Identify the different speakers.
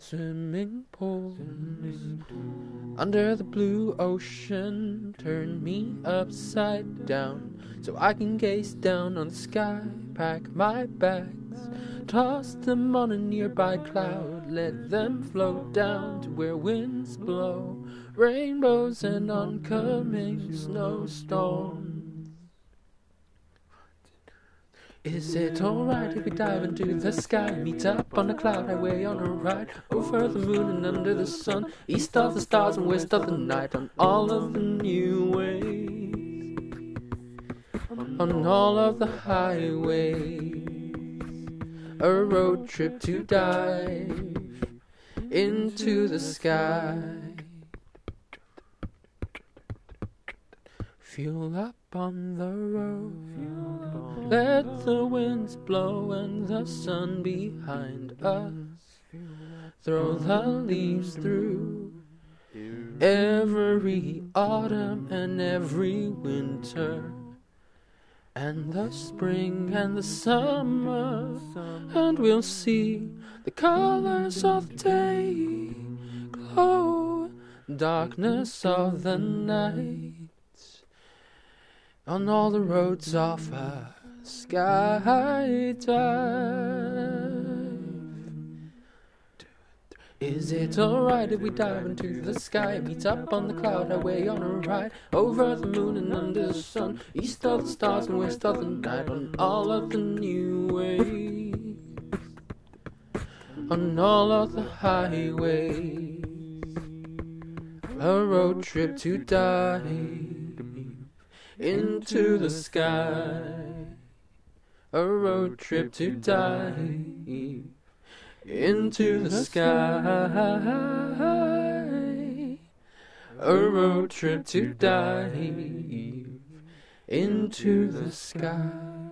Speaker 1: Swimming pool under the blue ocean, turn me upside down so I can gaze down on the sky. Pack my bags, toss them on a nearby cloud, let them float down to where winds blow, rainbows and oncoming snowstorms. Is it alright if we dive into the sky, meet up on a cloud highway on a ride over the moon and under the sun, east of the stars and west of the night, on all of the new ways, on all of the highways, a road trip to dive into the sky. Fuel up on the road, let the winds blow and the sun behind us, throw the leaves through every autumn and every winter, and the spring and the summer, and we'll see the colors of the day glow, darkness of the night, on all the roads of a sky dive. Is it alright if we dive into the sky, meet up on the cloud highway on a ride over the moon and under the sun, east of the stars and west of the night, on all of the new ways, on all of the highways, a road trip to dive into the sky, a road trip to dive into the sky, a road trip to dive into the sky.